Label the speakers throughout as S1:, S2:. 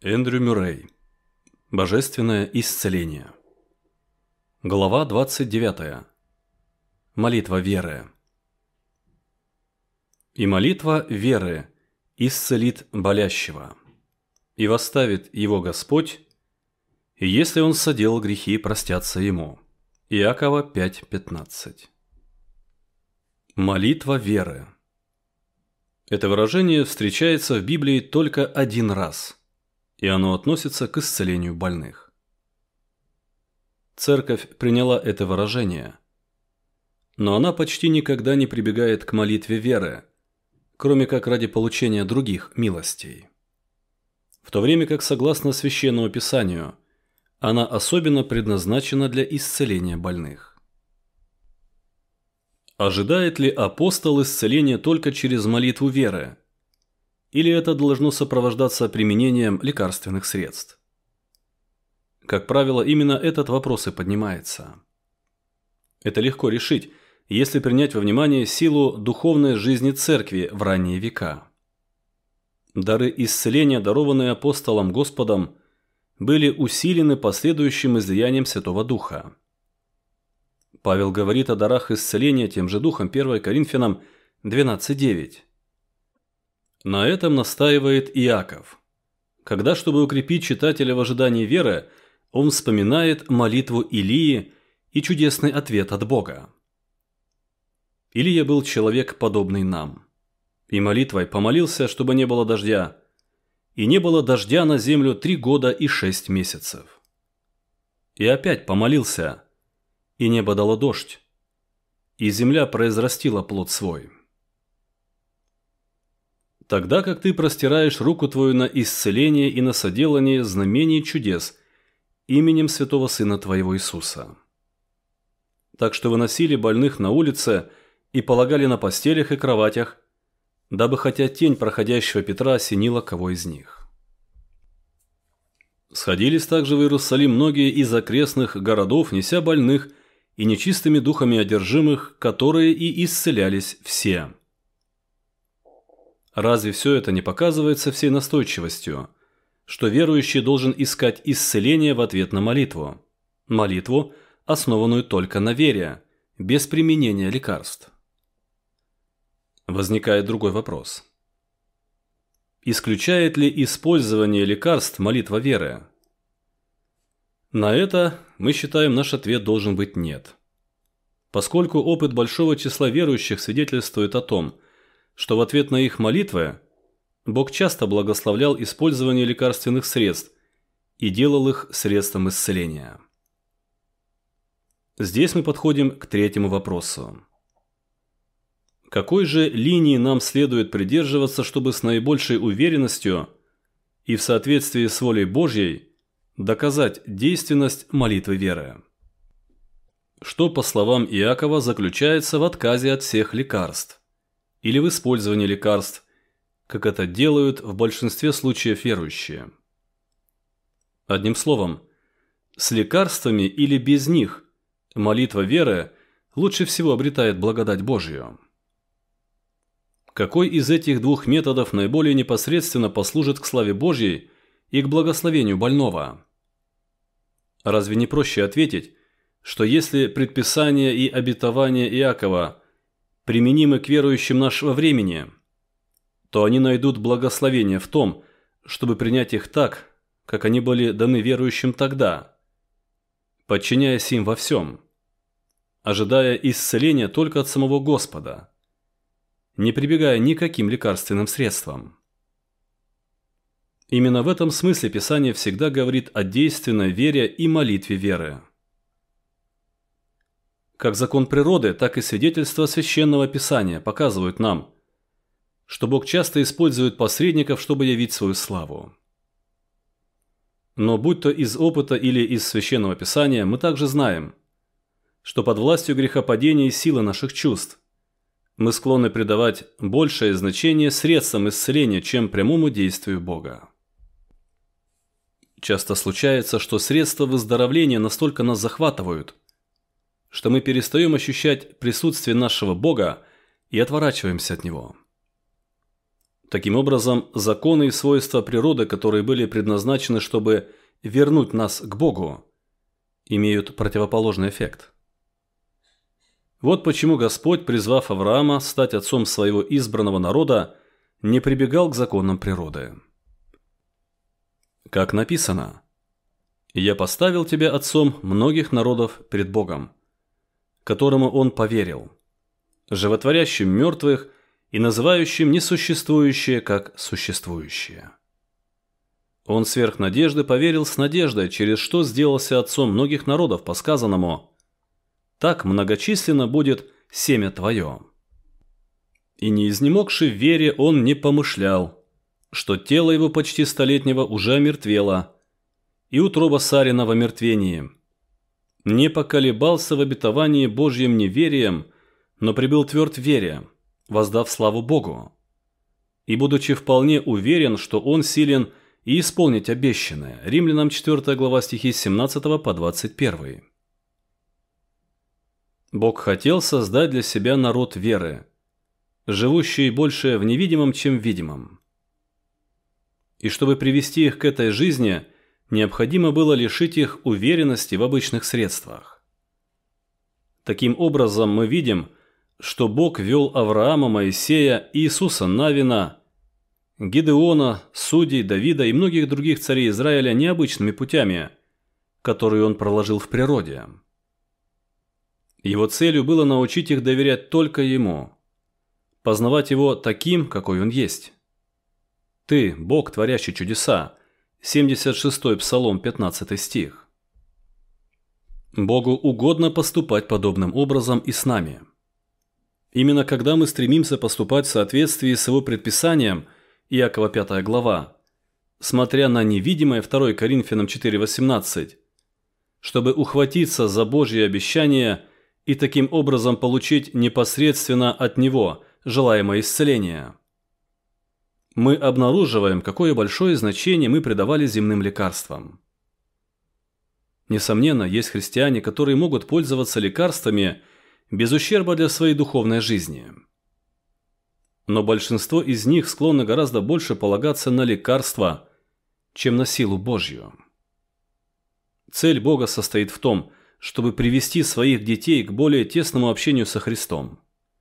S1: Эндрю Мюррей. Божественное исцеление. Глава 29. Молитва веры. «И молитва веры исцелит болящего, и восставит его Господь, и если он соделал грехи, простятся ему». Иакова 5:15. Молитва веры. Это выражение встречается в Библии только один раз, и оно относится к исцелению больных. Церковь приняла это выражение, но она почти никогда не прибегает к молитве веры, кроме как ради получения других милостей. В то время как, согласно Священному Писанию, она особенно предназначена для исцеления больных. Ожидает ли апостол исцеления только через молитву веры? Или это должно сопровождаться применением лекарственных средств? Как правило, именно этот вопрос и поднимается. Это легко решить, если принять во внимание силу духовной жизни церкви в ранние века. Дары исцеления, дарованные апостолом Господом, были усилены последующим излиянием Святого Духа. Павел говорит о дарах исцеления тем же Духом, 1 Коринфянам 12:9. На этом настаивает Иаков, когда, чтобы укрепить читателя в ожидании веры, он вспоминает молитву Илии и чудесный ответ от Бога. Илия был человек, подобный нам, и молитвой помолился, чтобы не было дождя, и не было дождя на землю 3 года и 6 месяцев. И опять помолился, и небо дало дождь, и земля произрастила плод свой. Тогда как ты простираешь руку твою на исцеление и на соделание знамений и чудес именем Святого Сына твоего Иисуса. Так что выносили больных на улице и полагали на постелях и кроватях, дабы хотя тень проходящего Петра осенила кого из них. Сходились также в Иерусалим многие из окрестных городов, неся больных и нечистыми духами одержимых, которые и исцелялись все. Разве все это не показывается всей настойчивостью, что верующий должен искать исцеление в ответ на молитву? Молитву, основанную только на вере, без применения лекарств. Возникает другой вопрос. Исключает ли использование лекарств молитва веры? На это, мы считаем, наш ответ должен быть нет. Поскольку опыт большого числа верующих свидетельствует о том, что в ответ на их молитвы Бог часто благословлял использование лекарственных средств и делал их средством исцеления. Здесь мы подходим к третьему вопросу. Какой же линии нам следует придерживаться, чтобы с наибольшей уверенностью и в соответствии с волей Божьей доказать действенность молитвы веры? Что, по словам Иакова, заключается в отказе от всех лекарств или в использовании лекарств, как это делают в большинстве случаев верующие? Одним словом, с лекарствами или без них молитва веры лучше всего обретает благодать Божью. Какой из этих двух методов наиболее непосредственно послужит к славе Божьей и к благословению больного? Разве не проще ответить, что если предписания и обетования Иакова применимы к верующим нашего времени, то они найдут благословение в том, чтобы принять их так, как они были даны верующим тогда, подчиняясь им во всем, ожидая исцеления только от самого Господа, не прибегая ни к каким лекарственным средствам. Именно в этом смысле Писание всегда говорит о действенной вере и молитве веры. Как закон природы, так и свидетельства Священного Писания показывают нам, что Бог часто использует посредников, чтобы явить свою славу. Но будь то из опыта или из Священного Писания, мы также знаем, что под властью грехопадения и силы наших чувств мы склонны придавать большее значение средствам исцеления, чем прямому действию Бога. Часто случается, что средства выздоровления настолько нас захватывают, что мы перестаем ощущать присутствие нашего Бога и отворачиваемся от Него. Таким образом, законы и свойства природы, которые были предназначены, чтобы вернуть нас к Богу, имеют противоположный эффект. Вот почему Господь, призвав Авраама стать отцом своего избранного народа, не прибегал к законам природы. Как написано: «Я поставил тебя отцом многих народов пред Богом, которому он поверил, животворящим мертвых и называющим несуществующее как существующее». Он сверх надежды поверил с надеждой, через что сделался отцом многих народов по сказанному: «Так многочисленно будет семя твое». И не изнемогший в вере он не помышлял, что тело его почти столетнего уже омертвело, и утроба Сарина в омертвении. Не поколебался в обетовании Божьим неверием, но прибыл тверд в вере, воздав славу Богу. И будучи вполне уверен, что он силен и исполнить обещанное. Римлянам 4 глава стихи с 17 по 21. Бог хотел создать для себя народ веры, живущий больше в невидимом, чем в видимом. И чтобы привести их к этой жизни, необходимо было лишить их уверенности в обычных средствах. Таким образом, мы видим, что Бог вел Авраама, Моисея, Иисуса Навина, Гидеона, судей, Давида и многих других царей Израиля необычными путями, которые он проложил в природе. Его целью было научить их доверять только ему, познавать его таким, какой он есть. «Ты, Бог, творящий чудеса», 76-й Псалом, 15 стих. Богу угодно поступать подобным образом и с нами. Именно когда мы стремимся поступать в соответствии с его предписанием, Иакова 5 глава, смотря на невидимое 2 Коринфянам 4:18, чтобы ухватиться за Божьи обещания и таким образом получить непосредственно от Него желаемое исцеление, мы обнаруживаем, какое большое значение мы придавали земным лекарствам. Несомненно, есть христиане, которые могут пользоваться лекарствами без ущерба для своей духовной жизни. Но большинство из них склонны гораздо больше полагаться на лекарства, чем на силу Божью. Цель Бога состоит в том, чтобы привести своих детей к более тесному общению со Христом.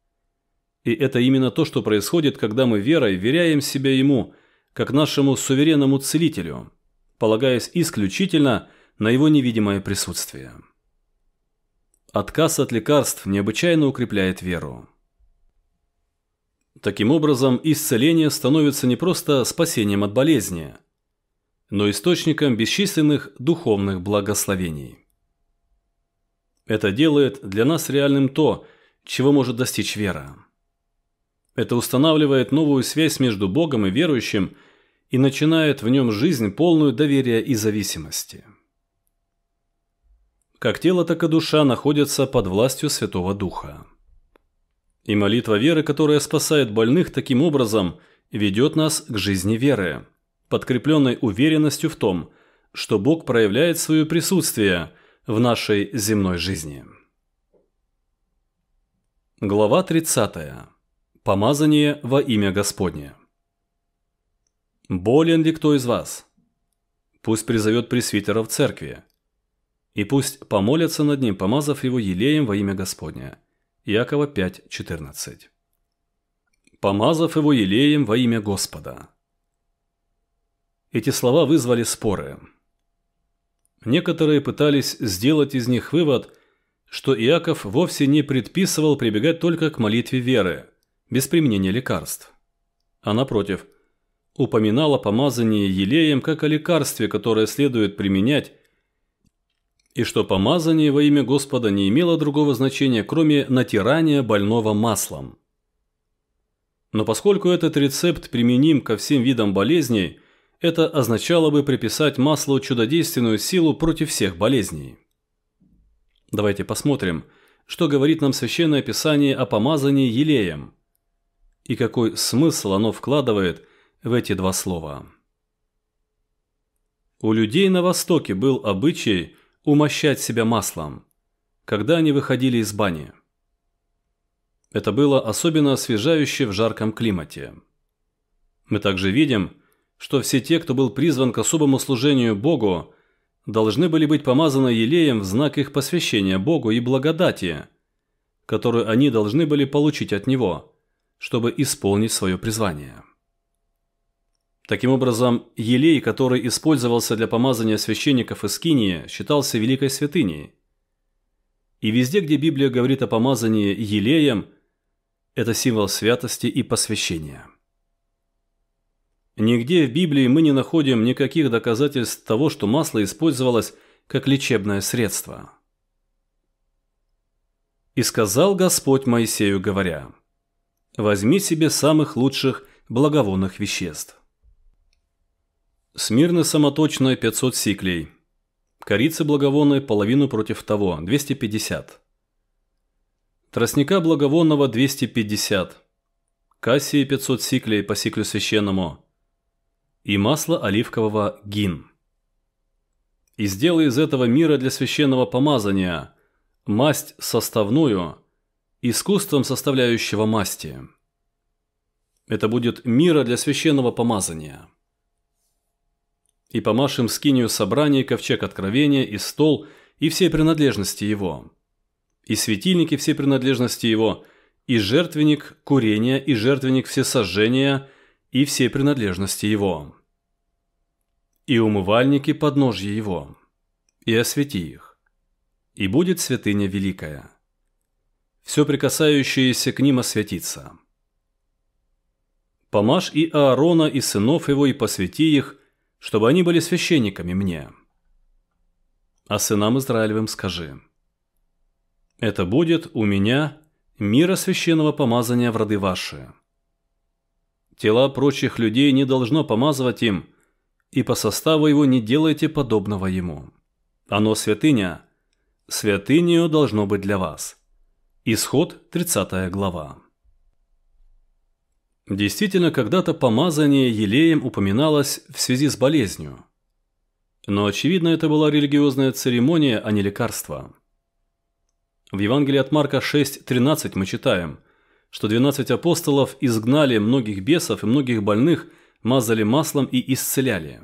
S1: И это именно то, что происходит, когда мы верой вверяем себя Ему, как нашему суверенному целителю, полагаясь исключительно на Его невидимое присутствие. Отказ от лекарств необычайно укрепляет веру. Таким образом, исцеление становится не просто спасением от болезни, но источником бесчисленных духовных благословений. Это делает для нас реальным то, чего может достичь вера. Это устанавливает новую связь между Богом и верующим и начинает в нем жизнь, полную доверия и зависимости. Как тело, так и душа находятся под властью Святого Духа. И молитва веры, которая спасает больных, таким образом ведет нас к жизни веры, подкрепленной уверенностью в том, что Бог проявляет свое присутствие в нашей земной жизни. Глава 30. Помазание во имя Господне. Болен ли кто из вас? Пусть призовет пресвитера в церкви, и пусть помолятся над ним, помазав его елеем во имя Господне. Иакова 5:14. Помазав его елеем во имя Господа. Эти слова вызвали споры. Некоторые пытались сделать из них вывод, что Иаков вовсе не предписывал прибегать только к молитве веры, без применения лекарств, а напротив, упоминал о помазании елеем как о лекарстве, которое следует применять, и что помазание во имя Господа не имело другого значения, кроме натирания больного маслом. Но поскольку этот рецепт применим ко всем видам болезней, это означало бы приписать маслу чудодейственную силу против всех болезней. Давайте посмотрим, что говорит нам Священное Писание о помазании елеем, и какой смысл оно вкладывает в эти два слова. У людей на Востоке был обычай умощать себя маслом, когда они выходили из бани. Это было особенно освежающе в жарком климате. Мы также видим, что все те, кто был призван к особому служению Богу, должны были быть помазаны елеем в знак их посвящения Богу и благодати, которую они должны были получить от Него, чтобы исполнить свое призвание. Таким образом, елей, который использовался для помазания священников из Скинии, считался великой святыней. И везде, где Библия говорит о помазании елеем, это символ святости и посвящения. Нигде в Библии мы не находим никаких доказательств того, что масло использовалось как лечебное средство. «И сказал Господь Моисею, говоря: возьми себе самых лучших благовонных веществ. Смирны самоточной 500 сиклей, корицы благовонной половину против того 250, тростника благовонного 250, кассии 500 сиклей по сиклю священному и масло оливкового гин. И сделай из этого мира для священного помазания масть составную, искусством составляющего масти. Это будет мира для священного помазания. И помажь им скинию собрания, ковчег откровения, и стол, и все принадлежности его, и светильники все принадлежности его, и жертвенник курения, и жертвенник всесожжения, и все принадлежности его, и умывальники подножья его, и освети их, и будет святыня великая. Все прикасающееся к ним освятится. Помажь и Аарона, и сынов его, и посвяти их, чтобы они были священниками мне. А сынам Израилевым скажи: это будет у меня мира священного помазания в роды ваши. Тела прочих людей не должно помазывать им, и по составу его не делайте подобного ему. Оно святыня, святынею должно быть для вас». Исход 30 глава. Действительно, когда-то помазание елеем упоминалось в связи с болезнью. Но, очевидно, это была религиозная церемония, а не лекарство. В Евангелии от Марка 6:13 мы читаем, что 12 апостолов изгнали многих бесов и многих больных, мазали маслом и исцеляли.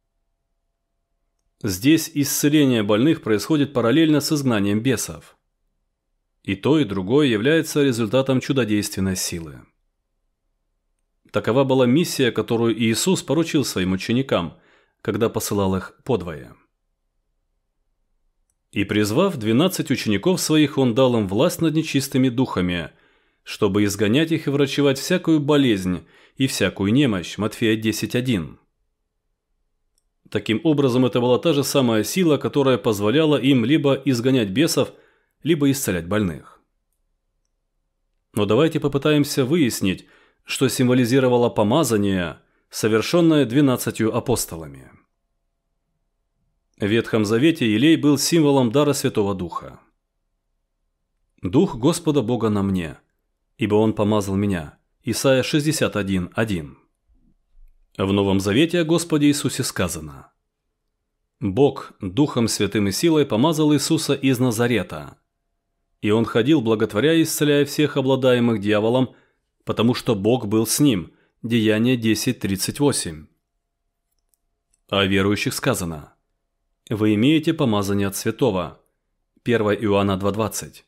S1: Здесь исцеление больных происходит параллельно с изгнанием бесов. И то, и другое является результатом чудодейственной силы. Такова была миссия, которую Иисус поручил своим ученикам, когда посылал их подвое. «И призвав 12 учеников своих, он дал им власть над нечистыми духами, чтобы изгонять их и врачевать всякую болезнь и всякую немощь». Матфея 10:1. Таким образом, это была та же самая сила, которая позволяла им либо изгонять бесов, либо исцелять больных. Но давайте попытаемся выяснить, что символизировало помазание, совершенное 12 апостолами. В Ветхом Завете елей был символом дара Святого Духа. «Дух Господа Бога на мне, ибо Он помазал меня». Исайя 61:1. В Новом Завете о Господе Иисусе сказано: «Бог Духом Святым и силой помазал Иисуса из Назарета, и Он ходил, благотворя и исцеляя всех обладаемых дьяволом, потому что Бог был с ним». Деяния 10:38. О верующих сказано: «Вы имеете помазание от святого». 1 Иоанна 2:20.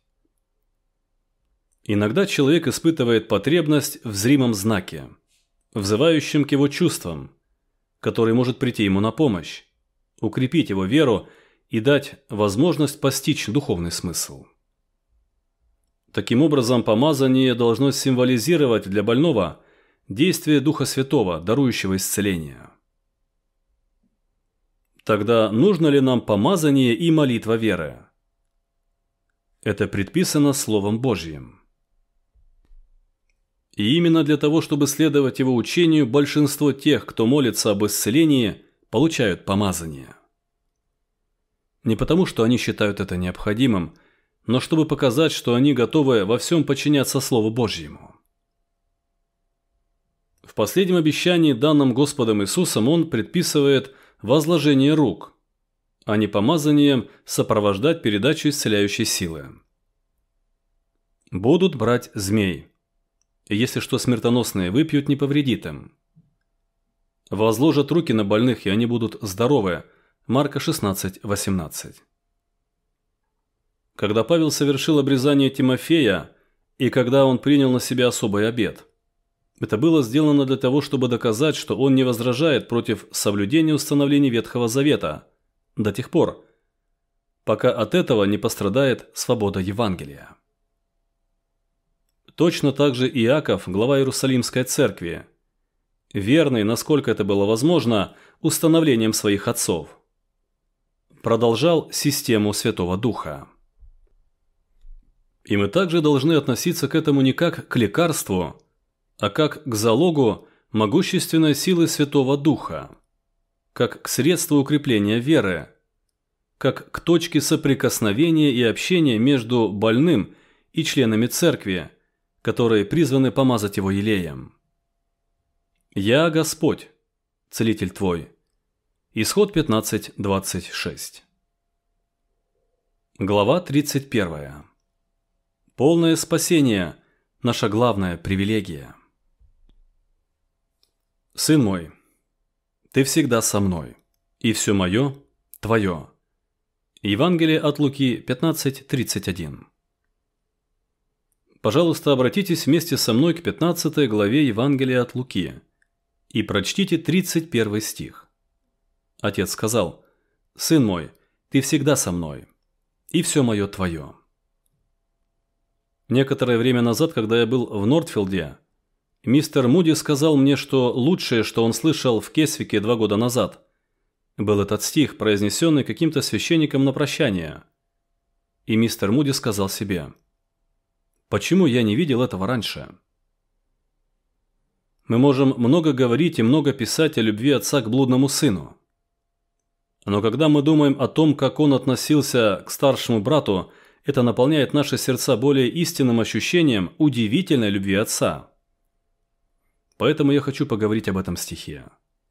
S1: Иногда человек испытывает потребность в зримом знаке, взывающем к его чувствам, который может прийти ему на помощь, укрепить его веру и дать возможность постичь духовный смысл. Таким образом, помазание должно символизировать для больного действие Духа Святого, дарующего исцеление. Тогда нужно ли нам помазание и молитва веры? Это предписано Словом Божьим. И именно для того, чтобы следовать его учению, большинство тех, кто молится об исцелении, получают помазание. Не потому, что они считают это необходимым, но чтобы показать, что они готовы во всем подчиняться Слову Божьему. В последнем обещании, данном Господом Иисусом, Он предписывает возложение рук, а не помазанием сопровождать передачу исцеляющей силы. «Будут брать змей, и если что смертоносное выпьют, не повредит им. возложат руки на больных, и они будут здоровы. Марка 16:18. Когда Павел совершил обрезание Тимофея, и когда он принял на себя особый обет, это было сделано для того, чтобы доказать, что он не возражает против соблюдения установлений Ветхого Завета до тех пор, пока от этого не пострадает свобода Евангелия. Точно так же Иаков, глава Иерусалимской церкви, верный, насколько это было возможно, установлением своих отцов, продолжал систему Святого Духа. И мы также должны относиться к этому не как к лекарству, а как к залогу могущественной силы Святого Духа, как к средству укрепления веры, как к точке соприкосновения и общения между больным и членами церкви, которые призваны помазать его елеем. «Я Господь, целитель твой». Исход 15:26. Глава 31. Полное спасение – наша главная привилегия. Сын мой, ты всегда со мной, и все мое – твое. Евангелие от Луки 15:31. Пожалуйста, обратитесь вместе со мной к 15 главе Евангелия от Луки и прочтите 31 стих. Отец сказал: «Сын мой, ты всегда со мной, и все мое твое». Некоторое время назад, когда я был в Нортфилде, мистер Муди сказал мне, что лучшее, что он слышал в Кесвике 2 года назад, был этот стих, произнесенный каким-то священником на прощание. И мистер Муди сказал себе: «Почему я не видел этого раньше?» Мы можем много говорить и много писать о любви отца к блудному сыну. Но когда мы думаем о том, как он относился к старшему брату, это наполняет наши сердца более истинным ощущением удивительной любви отца. Поэтому я хочу поговорить об этом стихе.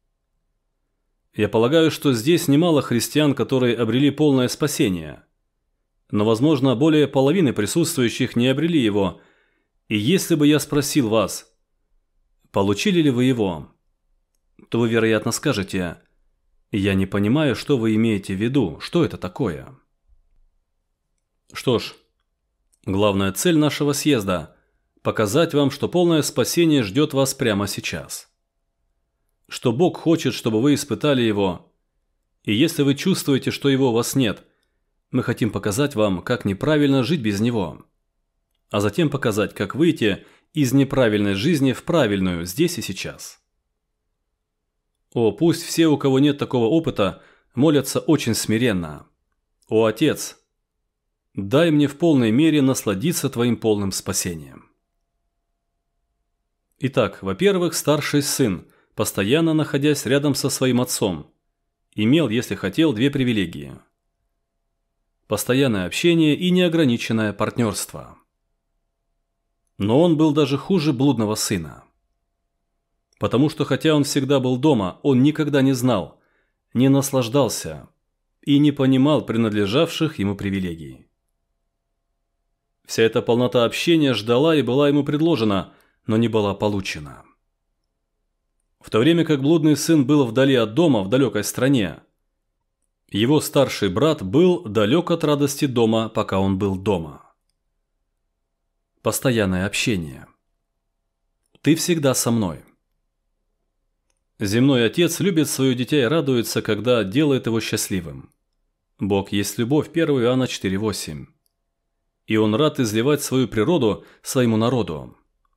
S1: Я полагаю, что здесь немало христиан, которые обрели полное спасение. Но, возможно, более половины присутствующих не обрели его. И если бы я спросил вас, получили ли вы его, то вы, вероятно, скажете: «Я не понимаю, что вы имеете в виду, что это такое». Что ж, главная цель нашего съезда – показать вам, что полное спасение ждет вас прямо сейчас. Что Бог хочет, чтобы вы испытали его, и если вы чувствуете, что его у вас нет, мы хотим показать вам, как неправильно жить без него, а затем показать, как выйти из неправильной жизни в правильную здесь и сейчас. О, пусть все, у кого нет такого опыта, молятся очень смиренно. О, Отец, дай мне в полной мере насладиться Твоим полным спасением. Итак, во-первых, старший сын, постоянно находясь рядом со своим отцом, имел, если хотел, 2 привилегии. Постоянное общение и неограниченное партнерство. Но он был даже хуже блудного сына. Потому что хотя он всегда был дома, он никогда не знал, не наслаждался и не понимал принадлежавших ему привилегий. Вся эта полнота общения ждала и была ему предложена, но не была получена. В то время как блудный сын был вдали от дома, в далекой стране, его старший брат был далек от радости дома, пока он был дома. Постоянное общение. Ты всегда со мной. Земной отец любит свое дитя и радуется, когда делает его счастливым. Бог есть любовь, 1 Иоанна 4:8. И он рад изливать свою природу своему народу.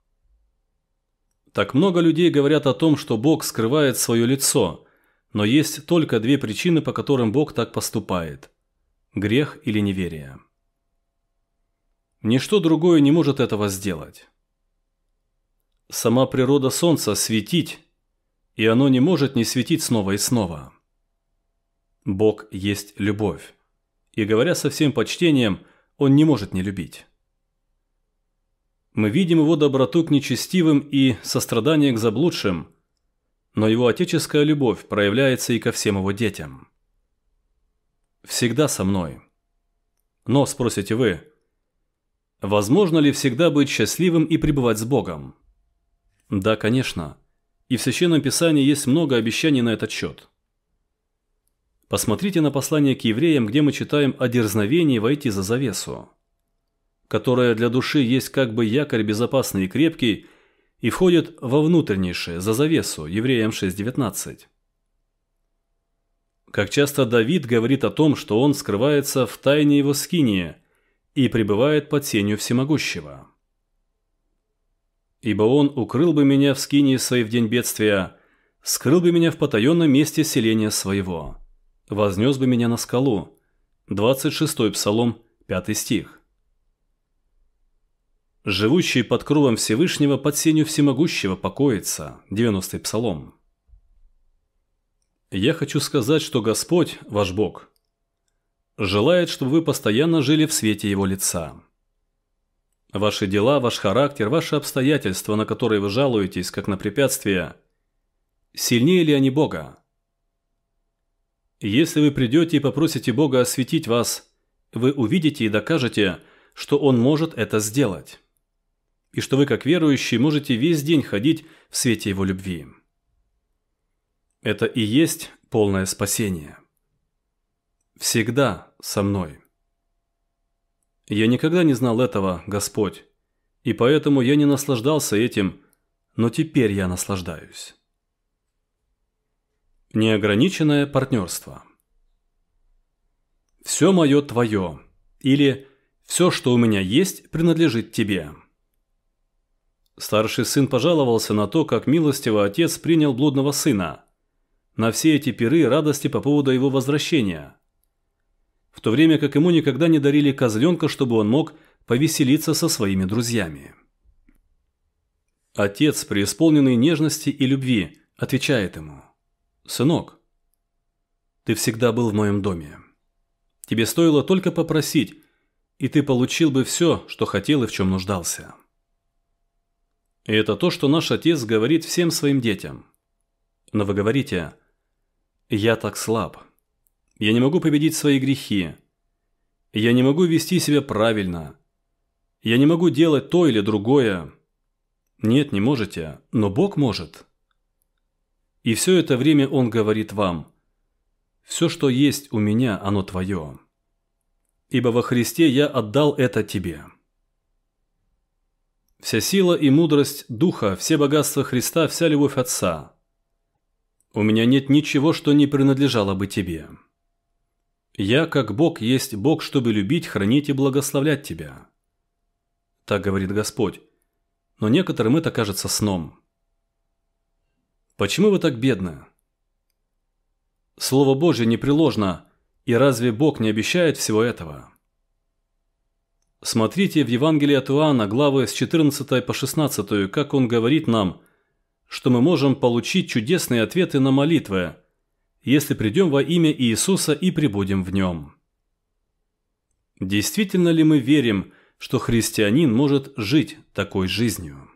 S1: Так много людей говорят о том, что Бог скрывает свое лицо, но есть только 2 причины, по которым Бог так поступает – грех или неверие. Ничто другое не может этого сделать. Сама природа солнца – светить, и оно не может не светить снова и снова. Бог есть любовь, и, говоря со всем почтением, Он не может не любить. Мы видим Его доброту к нечестивым и сострадание к заблудшим, но Его отеческая любовь проявляется и ко всем Его детям. Всегда со мной. Но, спросите вы, возможно ли всегда быть счастливым и пребывать с Богом? Да, конечно. и в Священном Писании есть много обещаний на этот счет. Посмотрите на послание к евреям, где мы читаем о дерзновении войти за завесу, которая для души есть как бы якорь безопасный и крепкий, и входит во внутреннейшее, за завесу, Евреям 6:19. Как часто Давид говорит о том, что он скрывается в тайне его скинии и пребывает под сенью Всемогущего. «Ибо он укрыл бы меня в скинии своей в день бедствия, скрыл бы меня в потаенном месте селения своего, вознес бы меня на скалу». 26-й Псалом, 5 стих. «Живущий под кровом Всевышнего под сенью Всемогущего покоится». 90-й Псалом. Я хочу сказать, что Господь, ваш Бог, желает, чтобы вы постоянно жили в свете Его лица. Ваши дела, ваш характер, ваши обстоятельства, на которые вы жалуетесь, как на препятствия, сильнее ли они Бога? Если вы придете и попросите Бога осветить вас, вы увидите и докажете, что Он может это сделать, и что вы, как верующие, можете весь день ходить в свете Его любви. Это и есть полное спасение. Всегда со мной. Я никогда не знал этого, Господь, и поэтому я не наслаждался этим, но теперь я наслаждаюсь. Неограниченное партнерство. «Все мое твое» или «Все, что у меня есть, принадлежит тебе». Старший сын пожаловался на то, как милостиво отец принял блудного сына, на все эти пиры радости по поводу его возвращения, в то время как ему никогда не дарили козленка, чтобы он мог повеселиться со своими друзьями. Отец, преисполненный нежности и любви, отвечает ему: «Сынок, ты всегда был в моем доме. Тебе стоило только попросить, и ты получил бы все, что хотел и в чем нуждался». И это то, что наш Отец говорит всем своим детям. Но вы говорите: «Я так слаб. Я не могу победить свои грехи. Я не могу вести себя правильно. Я не могу делать то или другое». Нет, не можете, но Бог может. И все это время Он говорит вам: «Все, что есть у меня, оно твое. Ибо во Христе я отдал это тебе». Вся сила и мудрость Духа, все богатства Христа, вся любовь Отца. У меня нет ничего, что не принадлежало бы тебе. Я, как Бог, есть Бог, чтобы любить, хранить и благословлять тебя. Так говорит Господь. Но некоторым это кажется сном. Почему вы так бедны? Слово Божье непреложно, и разве Бог не обещает всего этого? Смотрите в Евангелии от Иоанна, главы с 14 по 16, как он говорит нам, что мы можем получить чудесные ответы на молитвы, если придем во имя Иисуса и пребудем в Нем. Действительно ли мы верим, что христианин может жить такой жизнью?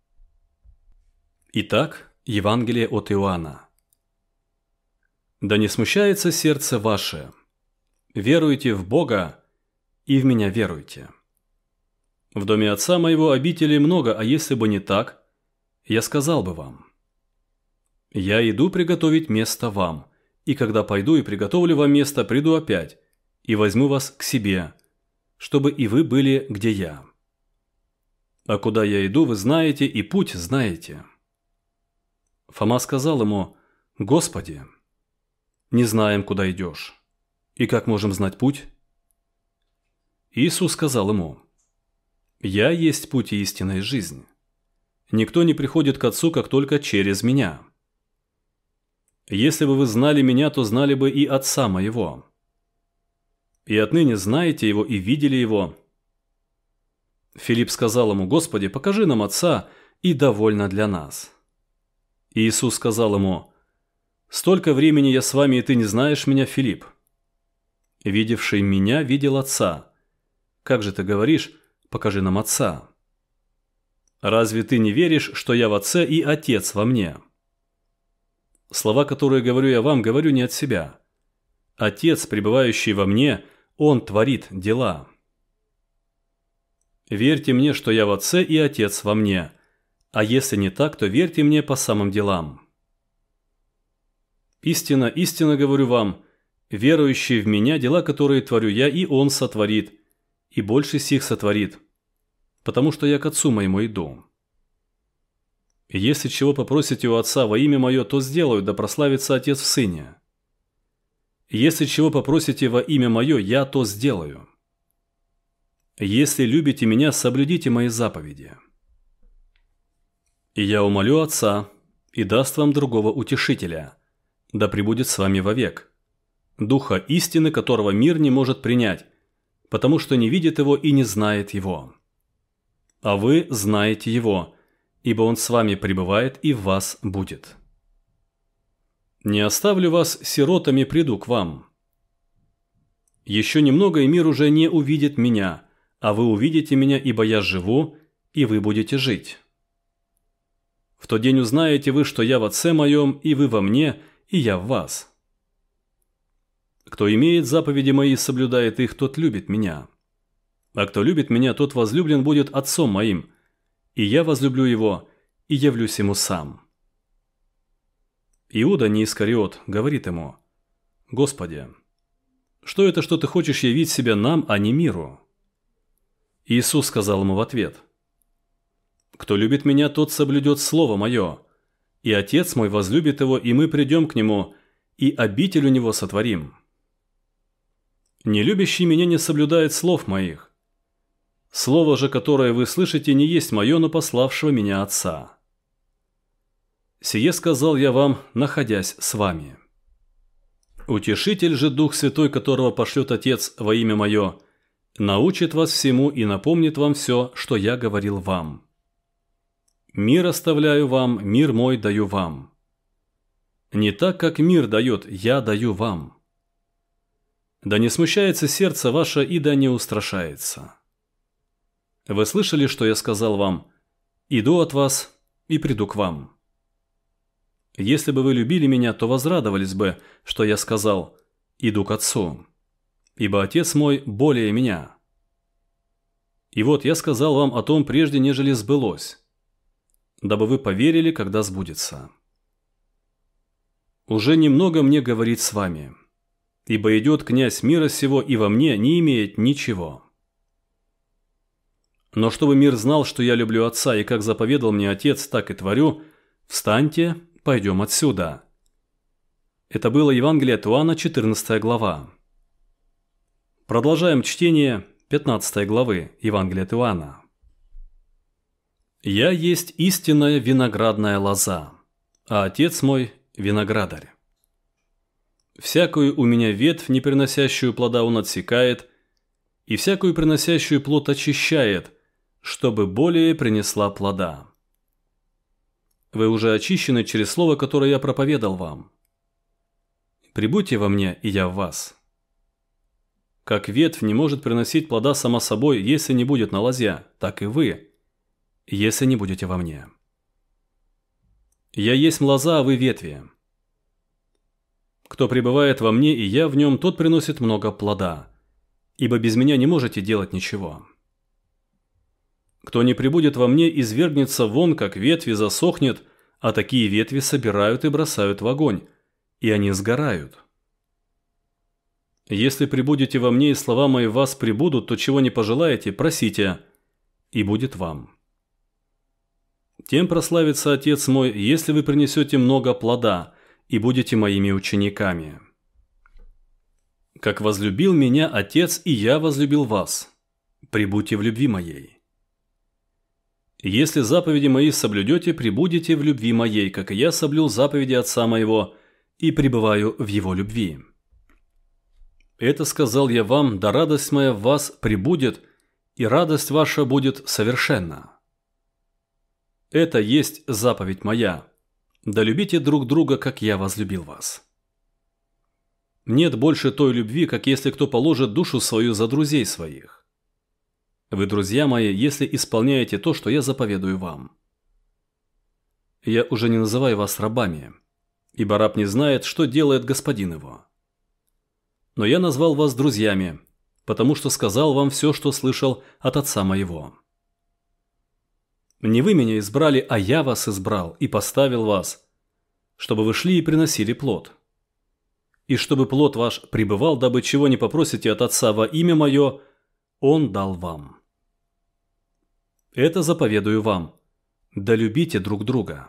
S1: Итак, Евангелие от Иоанна. «Да не смущается сердце ваше. Веруйте в Бога и в Меня веруйте. В доме Отца моего обителей много, а если бы не так, я сказал бы вам. Я иду приготовить место вам, и когда пойду и приготовлю вам место, приду опять и возьму вас к себе, чтобы и вы были, где я. А куда я иду, вы знаете, и путь знаете». Фома сказал ему: «Господи, не знаем, куда идешь, и как можем знать путь?» Иисус сказал ему: «Я есть путь и истинная жизнь. Никто не приходит к Отцу, как только через Меня. Если бы вы знали Меня, то знали бы и Отца Моего. И отныне знаете Его и видели Его». Филипп сказал ему: «Господи, покажи нам Отца, и довольно для нас». Иисус сказал ему: «Столько времени я с вами, и ты не знаешь Меня, Филипп? Видевший Меня видел Отца. Как же ты говоришь: покажи нам Отца? Разве ты не веришь, что я в Отце и Отец во мне? Слова, которые говорю я вам, говорю не от себя. Отец, пребывающий во мне, Он творит дела. Верьте мне, что я в Отце и Отец во мне, А если не так, то верьте мне по самым делам. Истинно, истинно говорю вам, верующий в меня, дела, которые творю я, и он сотворит, и больше сих сотворит, потому что я к Отцу моему иду. И если чего попросите у Отца во имя мое, то сделаю, да прославится Отец в Сыне. И если чего попросите во имя мое, я то сделаю. Если любите меня, соблюдите мои заповеди. И я умолю Отца, и даст вам другого утешителя, да пребудет с вами вовек, Духа истины, которого мир не может принять, потому что не видит его и не знает его. А вы знаете его, ибо он с вами пребывает и в вас будет. Не оставлю вас сиротами, приду к вам. Еще немного, и мир уже не увидит меня, а вы увидите меня, ибо я живу, и вы будете жить. В тот день узнаете вы, что я в Отце моем, и вы во мне, и я в вас. Кто имеет заповеди мои и соблюдает их, тот любит меня. А кто любит меня, тот возлюблен будет Отцом моим, и я возлюблю его, и явлюсь ему сам». Иуда, не Искариот, говорит ему: «Господи, что это, что ты хочешь явить себя нам, а не миру?» Иисус сказал ему в ответ: «Кто любит меня, тот соблюдет слово мое, и Отец мой возлюбит его, и мы придем к нему, и обитель у него сотворим. Нелюбящий меня не соблюдает слов моих. Слово же, которое вы слышите, не есть мое, но пославшего меня Отца. Сие сказал я вам, находясь с вами. Утешитель же, Дух Святой, которого пошлет Отец во имя мое, научит вас всему и напомнит вам все, что я говорил вам. Мир оставляю вам, мир мой даю вам. Не так, как мир дает, я даю вам. Да не смущается сердце ваше, и да не устрашается. Вы слышали, что я сказал вам: иду от вас и приду к вам. Если бы вы любили меня, то возрадовались бы, что я сказал: иду к Отцу, ибо Отец мой более меня. И вот я сказал вам о том прежде, нежели сбылось, дабы вы поверили, когда сбудется. Уже немного мне говорить с вами, ибо идет князь мира сего, и во мне не имеет ничего. Но чтобы мир знал, что я люблю Отца, и как заповедал мне Отец, так и творю, встаньте, пойдем отсюда». Это было Евангелие от Иоанна, 14 глава. Продолжаем чтение 15 главы Евангелия от Иоанна. «Я есть истинная виноградная лоза, а Отец мой – виноградарь. Всякую у меня ветвь, не приносящую плода, он отсекает, и всякую приносящую плод очищает, чтобы более принесла плода. Вы уже очищены через слово, которое я проповедал вам. Прибудьте во мне, и я в вас. Как ветвь не может приносить плода сама собой, если не будет на лозе, так и вы, если не будете во мне. Я есть лоза, а вы ветви. Кто пребывает во мне, и я в нем, тот приносит много плода, ибо без меня не можете делать ничего. Кто не пребудет во мне, извергнется вон, как ветви, засохнет, а такие ветви собирают и бросают в огонь, и они сгорают. Если пребудете во мне, и слова мои в вас пребудут, то чего не пожелаете, просите, и будет вам. Тем прославится Отец мой, если вы принесете много плода, и будете моими учениками. Как возлюбил меня Отец, и я возлюбил вас, пребудьте в любви моей. Если заповеди мои соблюдете, пребудете в любви моей, как и я соблюл заповеди Отца моего, и пребываю в его любви. Это сказал я вам, да радость моя в вас пребудет, и радость ваша будет совершенна. Это есть заповедь моя, да любите друг друга, как я возлюбил вас. Нет больше той любви, как если кто положит душу свою за друзей своих. Вы, друзья мои, если исполняете то, что я заповедую вам. Я уже не называю вас рабами, ибо раб не знает, что делает господин его. Но я назвал вас друзьями, потому что сказал вам все, что слышал от Отца моего. Не вы меня избрали, а я вас избрал и поставил вас, чтобы вы шли и приносили плод. И чтобы плод ваш пребывал, дабы чего не попросите от Отца во имя Мое, Он дал вам. Это заповедую вам, да любите друг друга.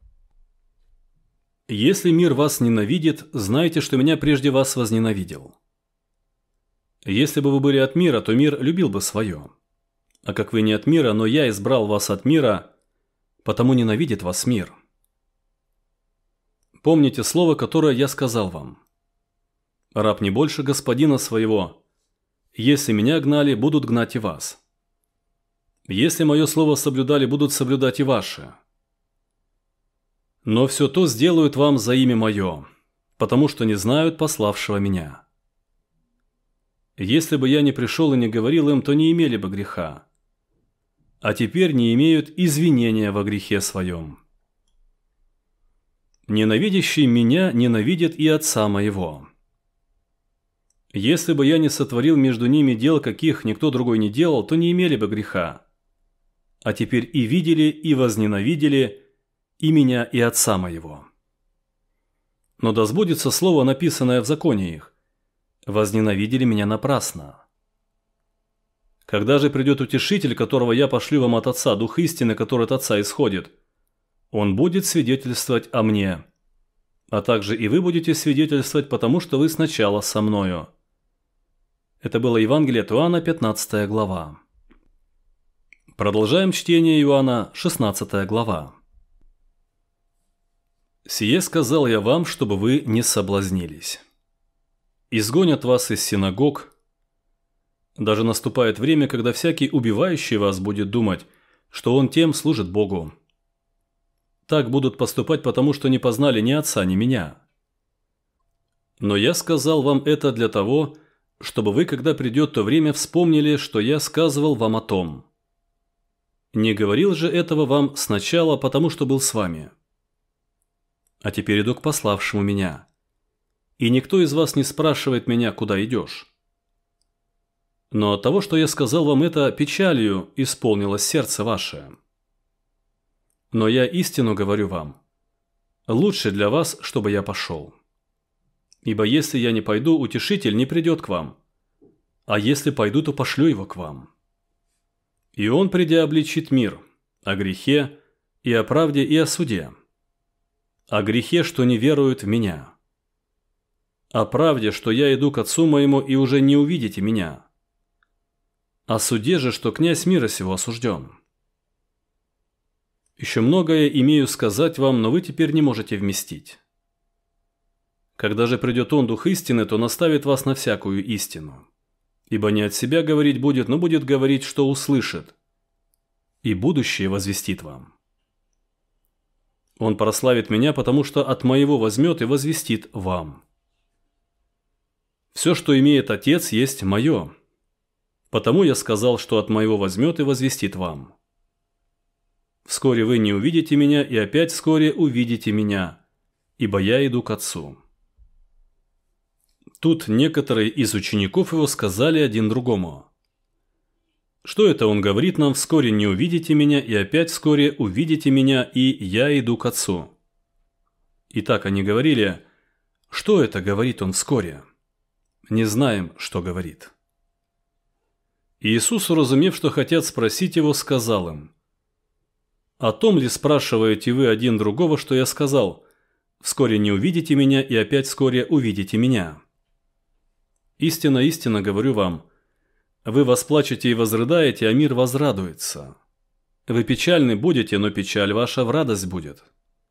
S1: Если мир вас ненавидит, знайте, что меня прежде вас возненавидел. Если бы вы были от мира, то мир любил бы свое. А как вы не от мира, но я избрал вас от мира, потому ненавидит вас мир. Помните слово, которое я сказал вам. Раб не больше господина своего. Если меня гнали, будут гнать и вас. Если мое слово соблюдали, будут соблюдать и ваши. Но все то сделают вам за имя мое, потому что не знают пославшего меня. Если бы я не пришел и не говорил им, то не имели бы греха. А теперь не имеют извинения во грехе своем. Ненавидящий меня ненавидит и Отца моего. Если бы я не сотворил между ними дел, каких никто другой не делал, то не имели бы греха. А теперь и видели, и возненавидели и меня, и Отца моего. Но да сбудется слово, написанное в законе их: возненавидели меня напрасно. Когда же придет Утешитель, которого я пошлю вам от Отца, Дух истины, который от Отца исходит, Он будет свидетельствовать о мне, а также и вы будете свидетельствовать, потому что вы сначала со мною». Это было Евангелие от Иоанна, 15 глава. Продолжаем чтение Иоанна, 16 глава. «Сие сказал я вам, чтобы вы не соблазнились. Изгонят вас из синагог. Даже наступает время, когда всякий убивающий вас будет думать, что он тем служит Богу. Так будут поступать, потому что не познали ни Отца, ни меня. Но я сказал вам это для того, чтобы вы, когда придет то время, вспомнили, что я сказывал вам о том. Не говорил же этого вам сначала, потому что был с вами. А теперь иду к пославшему меня. И никто из вас не спрашивает меня, куда идешь. Но от того, что я сказал вам это, печалью исполнилось сердце ваше. Но я истину говорю вам. Лучше для вас, чтобы я пошел. Ибо если я не пойду, Утешитель не придет к вам. А если пойду, то пошлю его к вам. И он, придя, обличит мир о грехе и о правде и о суде. О грехе, что не веруют в меня. О правде, что я иду к Отцу моему и уже не увидите меня. О суде же, что князь мира сего осужден. Еще многое имею сказать вам, но вы теперь не можете вместить. Когда же придет Он, Дух истины, то наставит вас на всякую истину. Ибо не от себя говорить будет, но будет говорить, что услышит, и будущее возвестит вам. Он прославит меня, потому что от моего возьмет и возвестит вам. Все, что имеет Отец, есть мое. Потому я сказал, что от моего возьмет и возвестит вам. Вскоре вы не увидите меня, и опять вскоре увидите меня, ибо я иду к Отцу». Тут некоторые из учеников его сказали один другому: «Что это он говорит нам: вскоре не увидите меня, и опять вскоре увидите меня, и я иду к Отцу?» И так они говорили: «Что это говорит он вскоре? Не знаем, что говорит». Иисус, уразумев, что хотят спросить его, сказал им: «О том ли спрашиваете вы один другого, что я сказал: вскоре не увидите меня, и опять вскоре увидите меня? Истинно, истинно говорю вам, вы восплачете и возрыдаете, а мир возрадуется. Вы печальны будете, но печаль ваша в радость будет.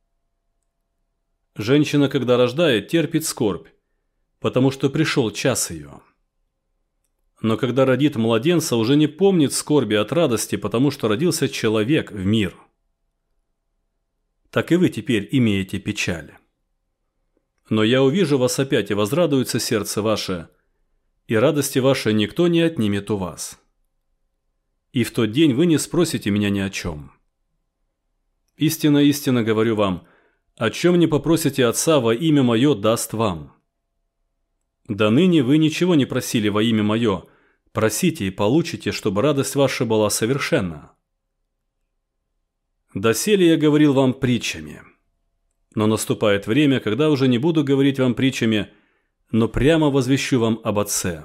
S1: Женщина, когда рождает, терпит скорбь, потому что пришел час ее. Но когда родит младенца, уже не помнит скорби от радости, потому что родился человек в мир. Так и вы теперь имеете печаль. Но я увижу вас опять, и возрадуется сердце ваше, и радости вашей никто не отнимет у вас. И в тот день вы не спросите меня ни о чем. Истинно, истинно говорю вам, о чем не попросите Отца во имя Мое, даст вам. До ныне вы ничего не просили во имя Мое, просите и получите, чтобы радость ваша была совершенна. Доселе я говорил вам притчами. Но наступает время, когда уже не буду говорить вам притчами, но прямо возвещу вам об Отце.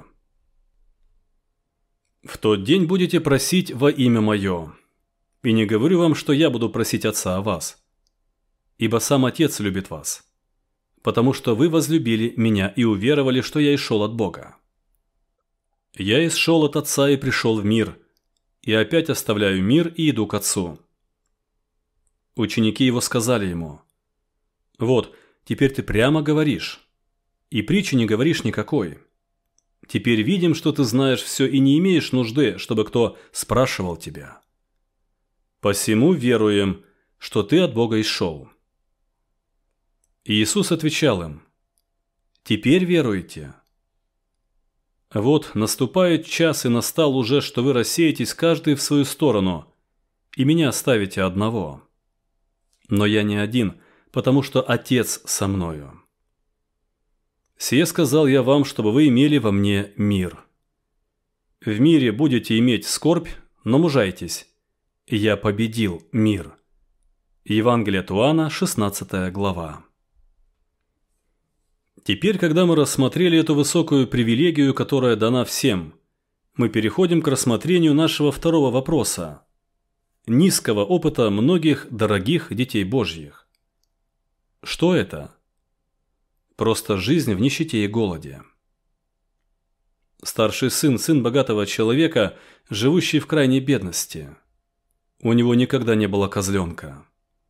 S1: В тот день будете просить во имя Мое. И не говорю вам, что я буду просить Отца о вас. Ибо сам Отец любит вас, потому что вы возлюбили Меня и уверовали, что я исшел от Бога. Я исшел от Отца и пришел в мир, и опять оставляю мир и иду к Отцу. Ученики Его сказали Ему: «Вот, теперь ты прямо говоришь, и притчи не говоришь никакой. Теперь видим, что ты знаешь все и не имеешь нужды, чтобы кто спрашивал тебя. Посему веруем, что ты от Бога исшел». Иисус отвечал им: «Теперь веруете? Вот наступает час, и настал уже, что вы рассеетесь каждый в свою сторону, и Меня оставите одного. Но я не один, потому что Отец со мною. Сие сказал я вам, чтобы вы имели во Мне мир. В мире будете иметь скорбь, но мужайтесь. Я победил мир». Евангелие от Иоанна, 16 глава. Теперь, когда мы рассмотрели эту высокую привилегию, которая дана всем, мы переходим к рассмотрению нашего второго вопроса – низкого опыта многих дорогих детей Божьих. Что это? Просто жизнь в нищете и голоде. Старший сын – сын богатого человека, живущий в крайней бедности. У него никогда не было козленка.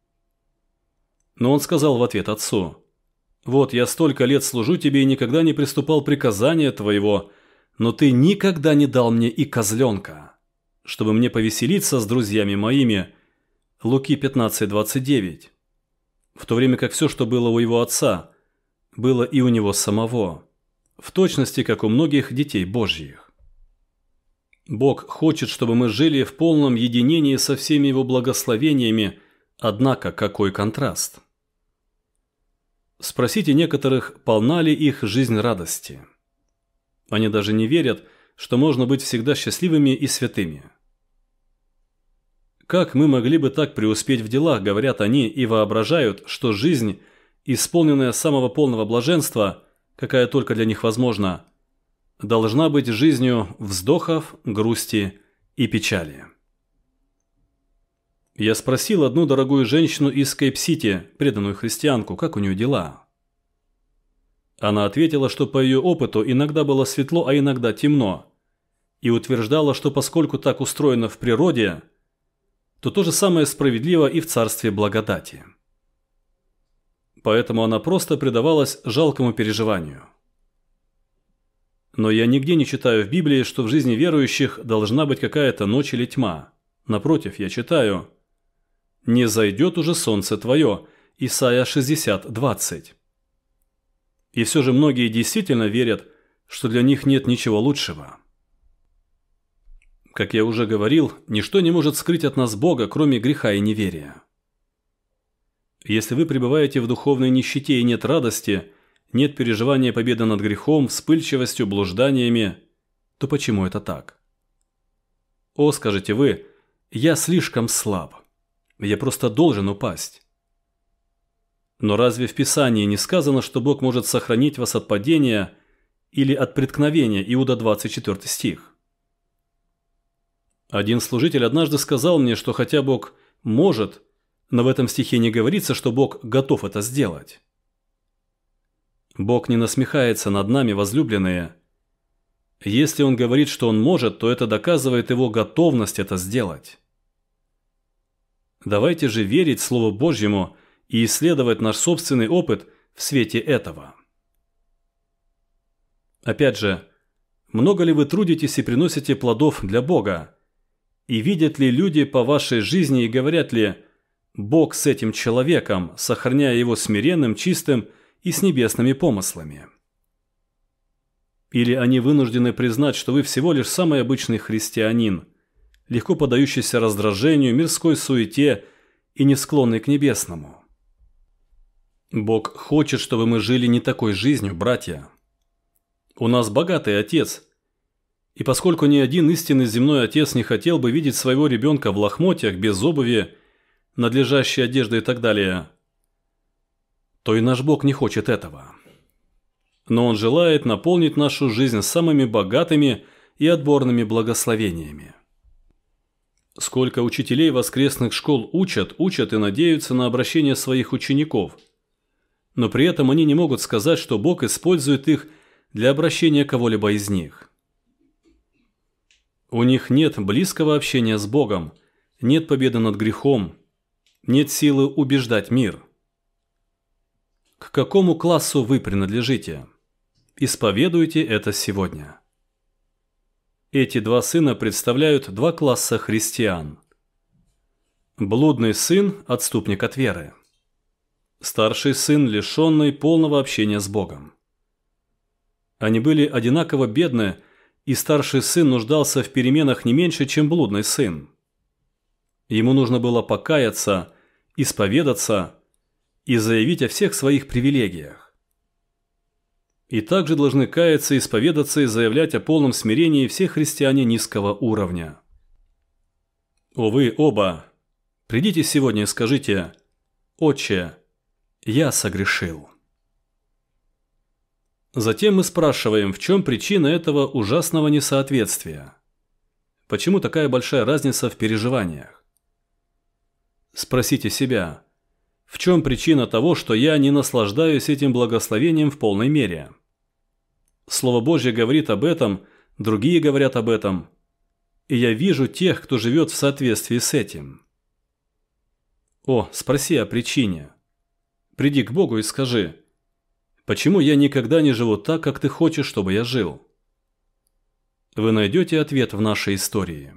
S1: Но он сказал в ответ отцу: «Вот я столько лет служу тебе и никогда не приступал приказания твоего, но ты никогда не дал мне и козленка, чтобы мне повеселиться с друзьями моими». Луки 15:29. В то время как все, что было у его отца, было и у него самого, в точности, как у многих детей Божьих. Бог хочет, чтобы мы жили в полном единении со всеми Его благословениями, однако какой контраст! Спросите некоторых, полна ли их жизнь радости. Они даже не верят, что можно быть всегда счастливыми и святыми. Как мы могли бы так преуспеть в делах, говорят они, и воображают, что жизнь, исполненная самого полного блаженства, какая только для них возможна, должна быть жизнью вздохов, грусти и печали. Я спросил одну дорогую женщину из Кейп-Сити, преданную христианку, как у нее дела. Она ответила, что по ее опыту иногда было светло, а иногда темно, и утверждала, что поскольку так устроено в природе, то то же самое справедливо и в царстве благодати. Поэтому она просто предавалась жалкому переживанию. Но я нигде не читаю в Библии, что в жизни верующих должна быть какая-то ночь или тьма. Напротив, я читаю: «Не зайдет уже солнце твое» Исайя 60:20. И все же многие действительно верят, что для них нет ничего лучшего. Как я уже говорил, ничто не может скрыть от нас Бога, кроме греха и неверия. Если вы пребываете в духовной нищете и нет радости, нет переживания победы над грехом, вспыльчивостью, блужданиями, то почему это так? О, скажете вы, я слишком слаб. Я просто должен упасть. Но разве в Писании не сказано, что Бог может сохранить вас от падения или от преткновения? Иуда 24 стих. Один служитель однажды сказал мне, что хотя Бог может, но в этом стихе не говорится, что Бог готов это сделать. Бог не насмехается над нами, возлюбленные. Если Он говорит, что Он может, то это доказывает Его готовность это сделать. Давайте же верить Слову Божьему и исследовать наш собственный опыт в свете этого. Опять же, много ли вы трудитесь и приносите плодов для Бога? И видят ли люди по вашей жизни и говорят ли: «Бог с этим человеком, сохраняя его смиренным, чистым и с небесными помыслами»? Или они вынуждены признать, что вы всего лишь самый обычный христианин, легко поддающийся раздражению, мирской суете и не склонный к небесному? Бог хочет, чтобы мы жили не такой жизнью, братья. У нас богатый отец, и поскольку ни один истинный земной отец не хотел бы видеть своего ребенка в лохмотьях, без обуви, надлежащие одежды и так далее, то и наш Бог не хочет этого. Но Он желает наполнить нашу жизнь самыми богатыми и отборными благословениями. Сколько учителей воскресных школ учат и надеются на обращение своих учеников, но при этом они не могут сказать, что Бог использует их для обращения кого-либо из них. У них нет близкого общения с Богом, нет победы над грехом, нет силы убеждать мир. К какому классу вы принадлежите? Исповедуйте это сегодня. Эти два сына представляют два класса христиан. Блудный сын – отступник от веры. Старший сын, лишенный полного общения с Богом. Они были одинаково бедны, и старший сын нуждался в переменах не меньше, чем блудный сын. Ему нужно было покаяться, исповедаться и заявить о всех своих привилегиях. И также должны каяться, исповедаться и заявлять о полном смирении все христиане низкого уровня. О вы оба, придите сегодня и скажите: «Отче, я согрешил». Затем мы спрашиваем, в чем причина этого ужасного несоответствия? Почему такая большая разница в переживаниях? Спросите себя, в чем причина того, что я не наслаждаюсь этим благословением в полной мере? Слово Божье говорит об этом, другие говорят об этом, и я вижу тех, кто живет в соответствии с этим. О, спроси о причине. Приди к Богу и скажи: «Почему я никогда не живу так, как ты хочешь, чтобы я жил?» Вы найдете ответ в нашей истории.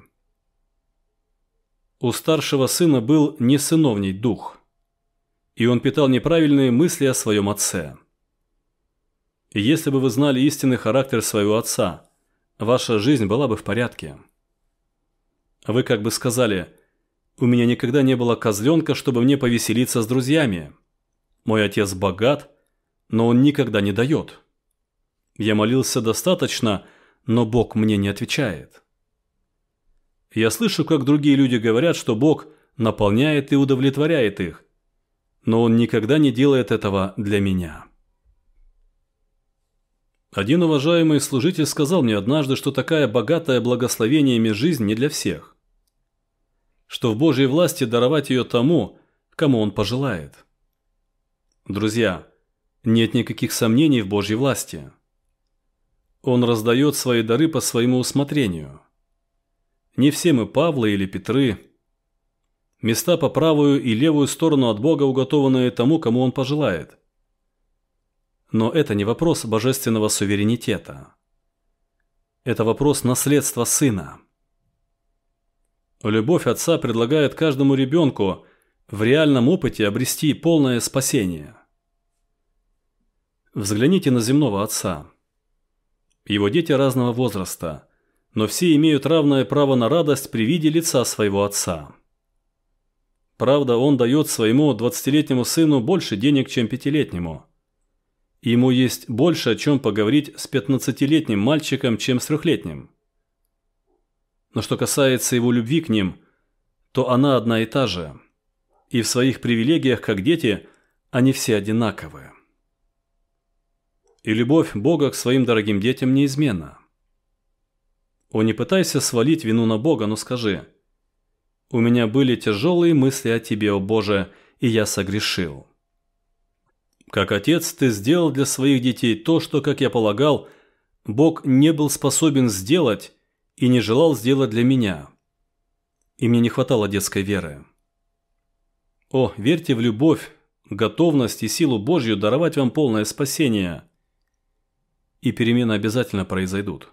S1: У старшего сына был не сыновний дух, и он питал неправильные мысли о своем отце. И если бы вы знали истинный характер своего отца, ваша жизнь была бы в порядке. Вы как бы сказали: «У меня никогда не было козленка, чтобы мне повеселиться с друзьями. Мой отец богат, но он никогда не дает. Я молился достаточно, но Бог мне не отвечает». Я слышу, как другие люди говорят, что Бог наполняет и удовлетворяет их, но Он никогда не делает этого для меня. Один уважаемый служитель сказал мне однажды, что такая богатая благословениями жизнь не для всех, что в Божьей власти даровать ее тому, кому Он пожелает. Друзья, нет никаких сомнений в Божьей власти. Он раздает свои дары по своему усмотрению. Не все мы Павлы или Петры. Места по правую и левую сторону от Бога уготованные тому, кому Он пожелает. Но это не вопрос божественного суверенитета. Это вопрос наследства Сына. Любовь Отца предлагает каждому ребенку в реальном опыте обрести полное спасение. Взгляните на земного Отца. Его дети разного возраста, но все имеют равное право на радость при виде лица своего Отца. Правда, Он дает своему 20-летнему сыну больше денег, чем 5-летнему. И ему есть больше о чем поговорить с 15-летним мальчиком, чем с 3-летним. Но что касается его любви к ним, то она одна и та же. И в своих привилегиях, как дети, они все одинаковые. И любовь Бога к своим дорогим детям неизменна. О, не пытайся свалить вину на Бога, но скажи: «У меня были тяжелые мысли о Тебе, о Боже, и я согрешил». Как отец, ты сделал для своих детей то, что, как я полагал, Бог не был способен сделать и не желал сделать для меня. И мне не хватало детской веры. О, верьте в любовь, готовность и силу Божью даровать вам полное спасение, и перемены обязательно произойдут.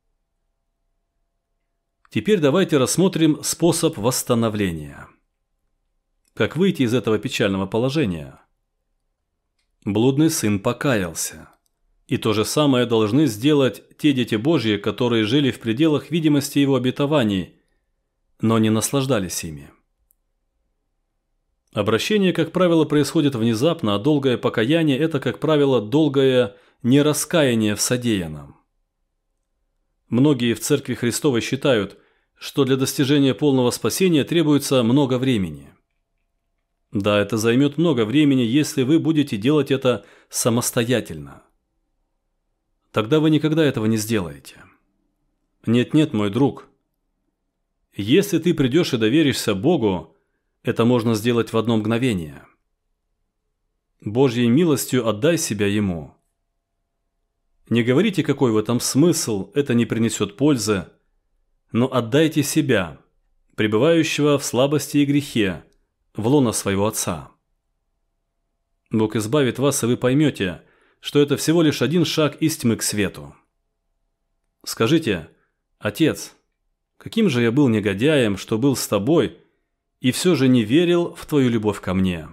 S1: Теперь давайте рассмотрим способ восстановления. Как выйти из этого печального положения? Блудный сын покаялся. И то же самое должны сделать те дети Божьи, которые жили в пределах видимости его обетований, но не наслаждались ими. Обращение, как правило, происходит внезапно, а долгое покаяние – это, как правило, долгое нераскаяние в содеянном. Многие в Церкви Христовой считают, что для достижения полного спасения требуется много времени. Да, это займет много времени, если вы будете делать это самостоятельно. Тогда вы никогда этого не сделаете. Нет-нет, мой друг. Если ты придешь и доверишься Богу, это можно сделать в одно мгновение. Божьей милостью отдай себя Ему. Не говорите, какой в этом смысл, это не принесет пользы, но отдайте себя, пребывающего в слабости и грехе, в лоно своего Отца. Бог избавит вас, и вы поймете, что это всего лишь один шаг из тьмы к свету. Скажите: «Отец, каким же я был негодяем, что был с тобой, и все же не верил в твою любовь ко мне».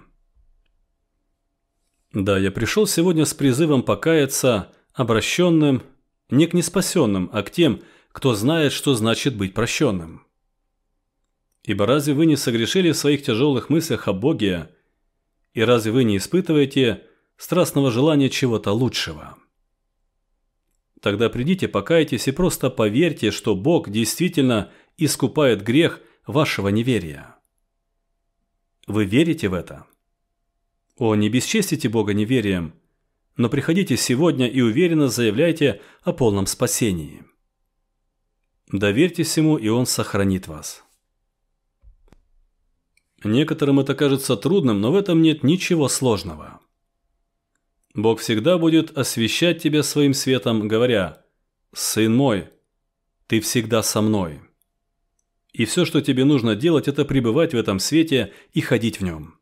S1: Да, я пришел сегодня с призывом покаяться, обращенным не к неспасенным, а к тем, кто знает, что значит быть прощенным. Ибо разве вы не согрешили в своих тяжелых мыслях о Боге, и разве вы не испытываете страстного желания чего-то лучшего? Тогда придите, покайтесь и просто поверьте, что Бог действительно искупает грех вашего неверия. Вы верите в это? О, не бесчестите Бога неверием, но приходите сегодня и уверенно заявляйте о полном спасении. Доверьтесь Ему, и Он сохранит вас. Некоторым это кажется трудным, но в этом нет ничего сложного. Бог всегда будет освещать тебя своим светом, говоря: «Сын мой, ты всегда со мной». И все, что тебе нужно делать, это пребывать в этом свете и ходить в нем.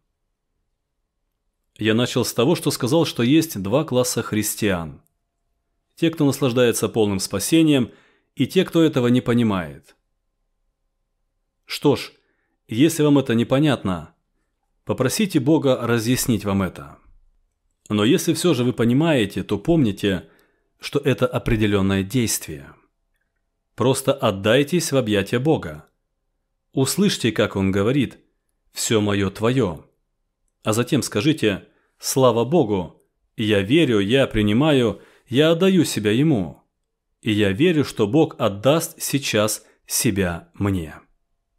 S1: Я начал с того, что сказал, что есть два класса христиан. Те, кто наслаждается полным спасением, и те, кто этого не понимает. Что ж, если вам это непонятно, попросите Бога разъяснить вам это. Но если все же вы понимаете, то помните, что это определенное действие. Просто отдайтесь в объятия Бога. Услышьте, как Он говорит: «Все мое твое». А затем скажите: «Слава Богу! Я верю, я принимаю, я отдаю себя Ему. И я верю, что Бог отдаст сейчас себя мне».